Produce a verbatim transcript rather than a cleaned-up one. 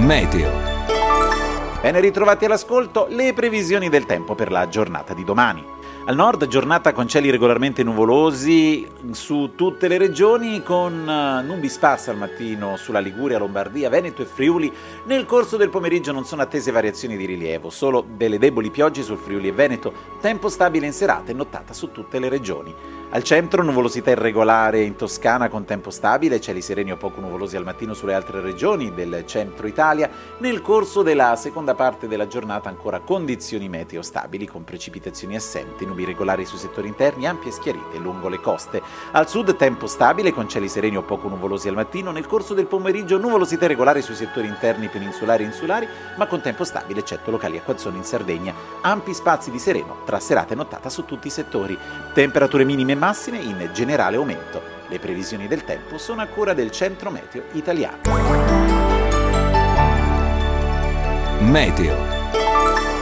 Meteo. Ben ritrovati all'ascolto, le previsioni del tempo per la giornata di domani. Al nord giornata con cieli regolarmente nuvolosi su tutte le regioni, con nubi sparse al mattino sulla Liguria, Lombardia, Veneto e Friuli. Nel corso del pomeriggio non sono attese variazioni di rilievo, solo delle deboli piogge sul Friuli e Veneto, tempo stabile in serata e nottata su tutte le regioni. Al centro nuvolosità irregolare in Toscana con tempo stabile, cieli sereni o poco nuvolosi al mattino sulle altre regioni del centro Italia. Nel corso della seconda parte della giornata ancora condizioni meteo stabili con precipitazioni assenti, nubi regolari sui settori interni, ampie schiarite lungo le coste. Al sud tempo stabile con cieli sereni o poco nuvolosi al mattino, nel corso del pomeriggio nuvolosità irregolari sui settori interni, peninsulari e insulari, ma con tempo stabile eccetto locali acquazzoni in Sardegna. Ampi spazi di sereno tra serata e nottata su tutti i settori. Temperature minime e massime in generale aumento. Le previsioni del tempo sono a cura del Centro Meteo Italiano. Meteo.